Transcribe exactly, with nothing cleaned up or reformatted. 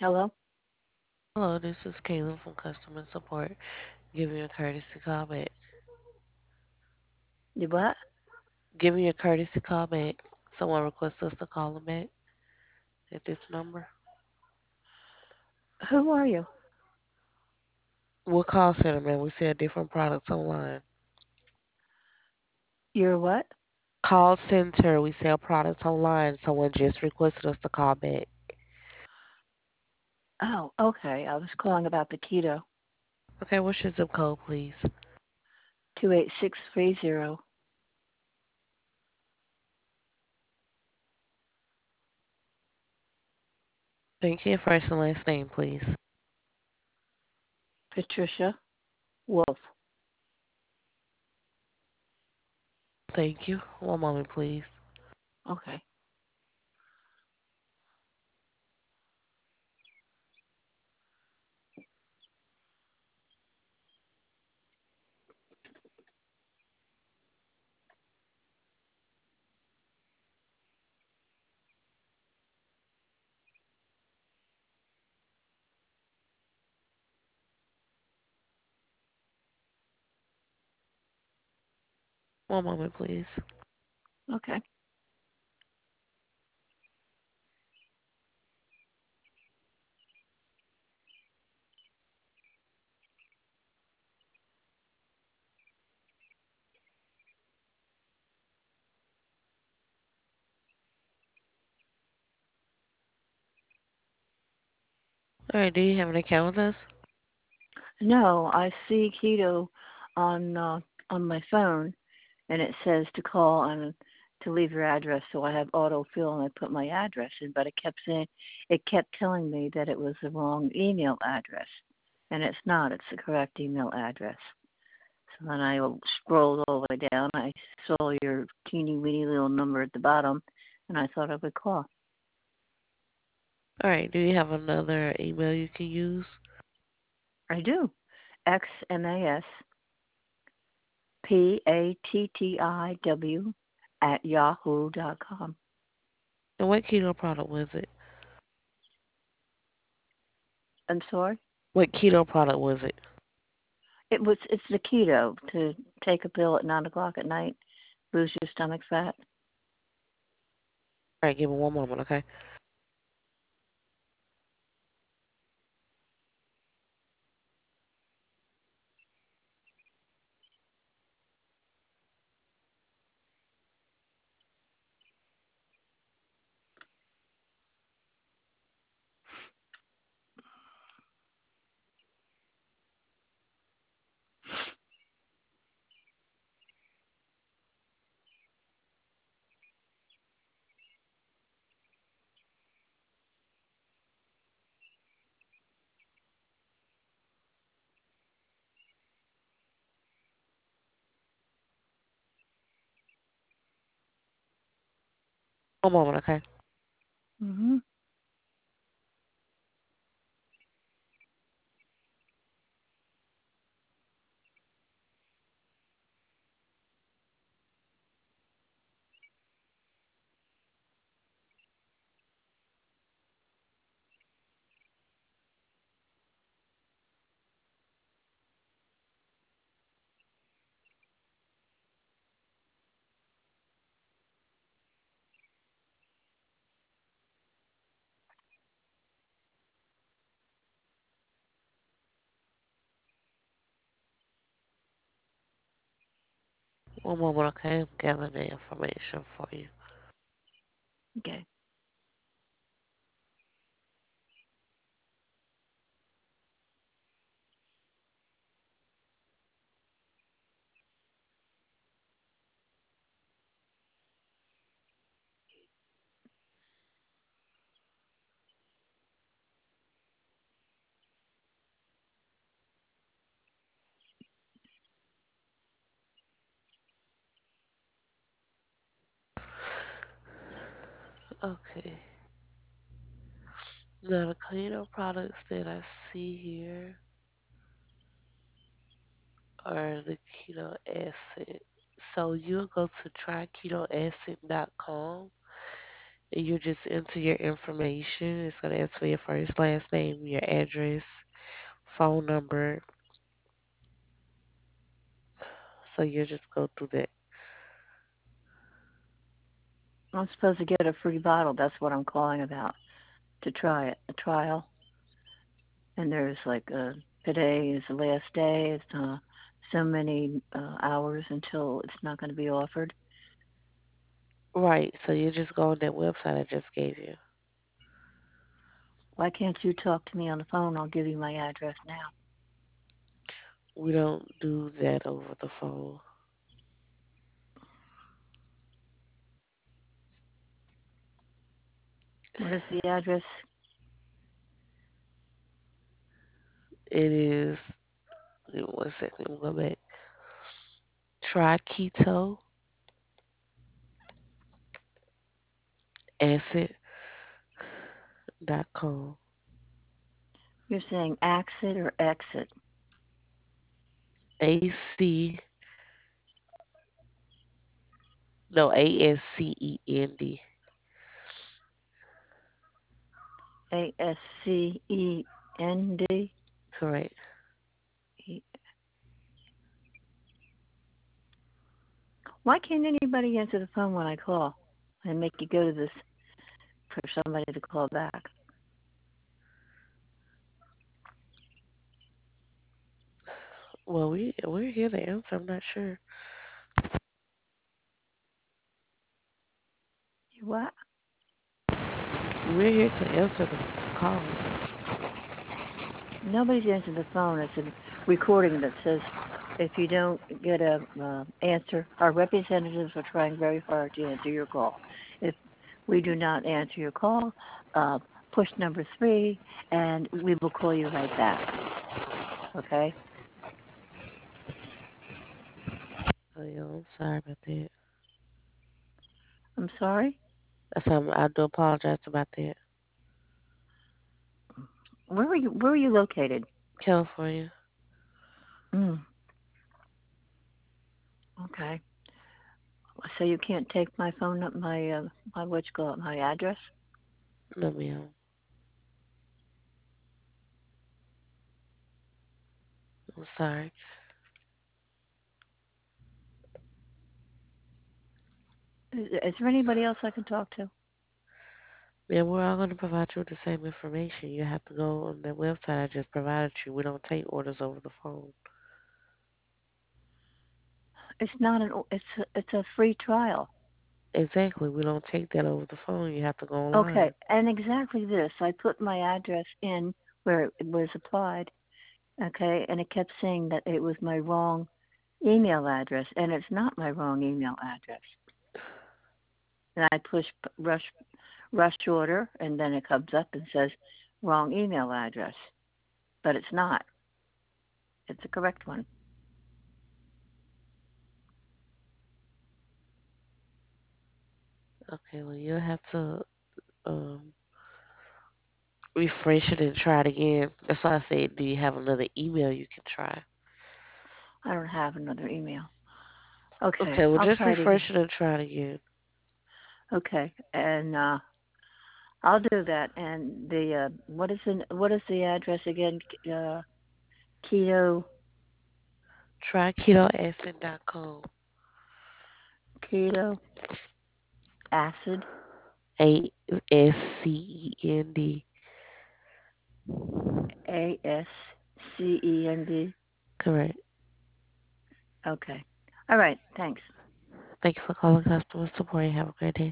Hello? Hello, this is Caleb from customer support. Giving you a courtesy call back. You what? Giving you a courtesy call back. Someone requests us to call them back at this number. Who are you? We're call center, man. We sell different products online. You're what? Call center. We sell products online. Someone just requested us to call back. Oh, okay. I was calling about the keto. Okay, what's your zip code, please? two eight six three zero. Thank you. Your first and last name, please. Patricia Wolf. Thank you. One moment, please. Okay. One moment, please. Okay. All right, do you have an account with us? No, I see keto on uh, on my phone, and it says to call and to leave your address. So I have autofill, and I put my address in, but it kept saying, it kept telling me that it was the wrong email address, and it's not. It's the correct email address. So then I scrolled all the way down. I saw your teeny weeny little number at the bottom, and I thought I would call. All right, do you have another email you can use? I do. X M A S P A T T I W at yahoo dot com. And what keto product was it? I'm sorry? What keto product was it? It was it's the keto to take a pill at nine o'clock at night, lose your stomach fat. All right, give me one moment, okay? One moment, okay? Mhm. One moment, okay? I'm gathering the information for you. Okay. Okay. Now, the keto products that I see here are the keto acid. So you'll go to try keto acid dot com You just enter your information. It's gonna ask for your first, last name, your address, phone number. So you just go through that. I'm supposed to get a free bottle. That's what I'm calling about to try it, a trial. And there's like uh, today is the last day. It's uh, so many uh, hours until it's not going to be offered. Right. So you just go on that website I just gave you. Why can't you talk to me on the phone? I'll give you my address now. We don't do that over the phone. What is the address? It is. Give me one second. Let me go back. Try keto acid dot com. You're saying exit or exit? A C no A S C E N D. A S C E N D. Correct. Why can't anybody answer the phone when I call and make you go to this for somebody to call back? Well, we we're here to answer. I'm not sure. What? We're here to answer the calls. Nobody's answered the phone. It's a recording that says if you don't get a uh, answer, our representatives are trying very hard to answer your call. If we do not answer your call, uh, push number three, and we will call you right back. Okay? Oh yeah, I'm sorry about that. I'm sorry. That's um, I do apologize about that. Where are you? Where are you located? California. Mm, okay. So you can't take my phone up, my uh, my what you call it, my address. No ma'am. I'm sorry. Is, is there anybody else I can talk to? Ma'am, we're all gonna provide you with the same information. You have to go on the website I just provided you. We don't take orders over the phone. It's not an. It's a, it's a free trial. Exactly. We don't take that over the phone. You have to go Okay, online. and exactly this. I put my address in where it was applied. Okay, and it kept saying that it was my wrong email address, and it's not my wrong email address. And I push rush rush order, and then it comes up and says wrong email address, but it's not. It's a correct one. Okay, well you'll have to um refresh it and try it again. That's why I said, do you have another email you can try? I don't have another email. Okay, Okay, well I'll just try it again. refresh it and try it again. Okay, and uh, I'll do that. And the uh, what is the what is the address again? Uh, keto Try keto acid dot com. keto acid A S C E N D. A S C E N D. Correct. Okay. All right. Thanks. Thank you for calling customer support. Have a great day.